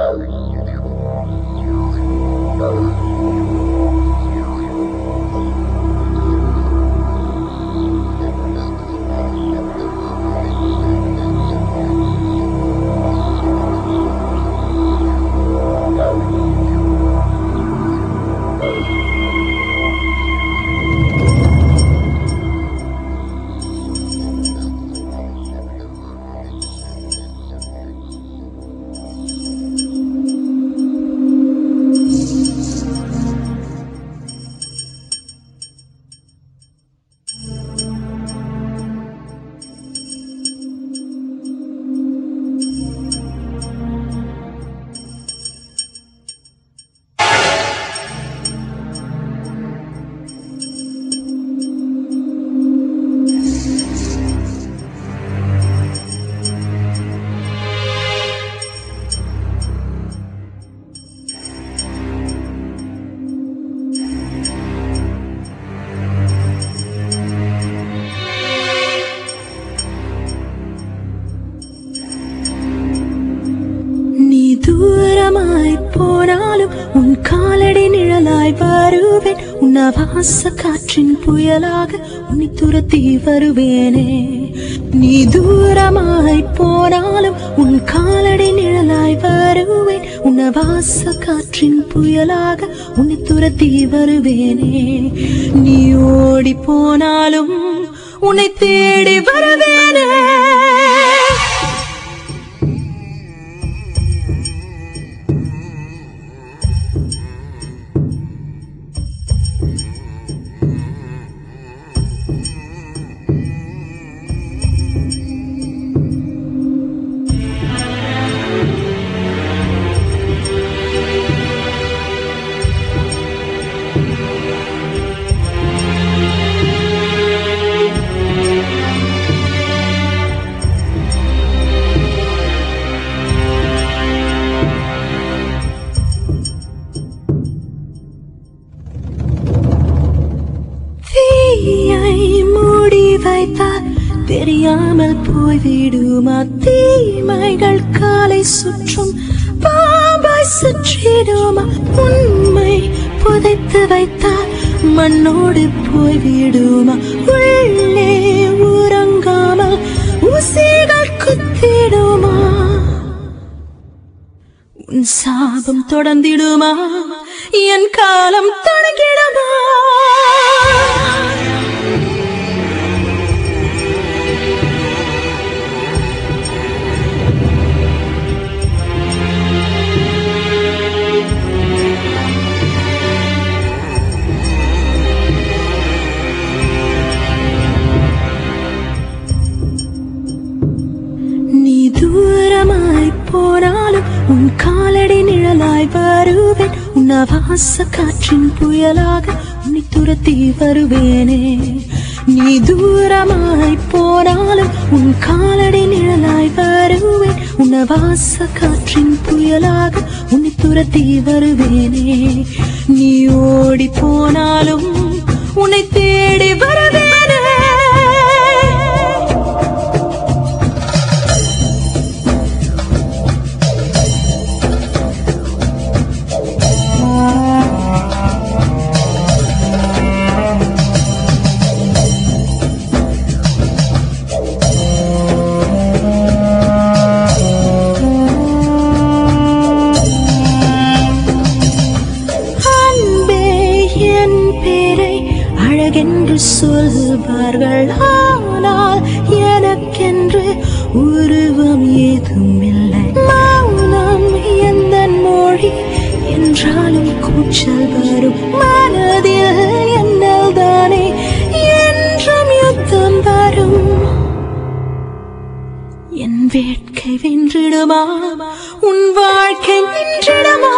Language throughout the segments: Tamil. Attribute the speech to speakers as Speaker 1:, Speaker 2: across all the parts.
Speaker 1: தூரமாய் போனாலும் உன் காலடி நிழலாய் வருவேன். உன் வாச காற்றின் புயலாக உன்னை துரத்தி வருவேனே. நீ தூரமாய் போனாலும் உன் காலடி நிழலாய் வருவேன். உன் வாச காற்றின் புயலாக உன்னை துரத்தி வருவேனே. நீ ஓடி போனாலும் உன்னை தேடி வருவேனே. மூடி வைத்தால் தெரியாமல் போய்விடுமா? தீமைகள் காலை சுற்றும் பாம்பாய் சுற்றிடுமா? உண்மை புதைத்து வைத்தால் மண்ணோடு போய்விடுமா? உள்ளே உறங்காமல் ஊசிகள் குத்திடுமா? உன் சாபம் தொடர்ந்திடுமா? என் காலம் தொடங்கிடுமா? தூரமாய் போனாலும் உன் காலடி நிழலாய் வருவேன். உன் வாச காற்றின் புயலாக உன்னை துரத்தி வருவேனே. நீ தூரமாய் போனாலும் உன் காலடி நிழலாய் வருவேன். உன் வாச காற்றின் புயலாக உன்னை துரத்தி வருவேனே. நீ ஓடி போனாலும் உன்னை தேடி வருவேனே. என்று சொல்வார்கள், ஆனால் எனக்கென்று உருவம் ஏதும் இல்லை. மௌனம் எந்த மொழி என்றாலும் கூச்சல் வரும். மனதில் என்னல் தானே என்றும் யுத்தம் வரும். என் வேட்கை வென்றிடுமா? உன் வாழ்க்கை நின்றிடுமா?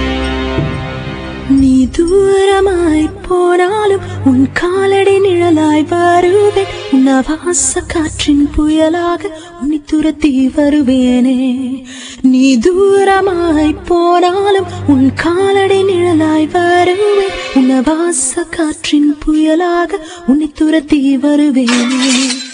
Speaker 1: தூரமாய் போனாலும் உன் காலடி நிழலாய் நிழலாய் வருவேன் உன்னவாச காற்றின் புயலாக உன்னை துரத்தி வருவேனே நீ தூரமாய் போனாலும் உன் காலடி நிழலாய் வருவேன் உன்னவாச காற்றின் புயலாக உன்னை துரத்தி வருவேனே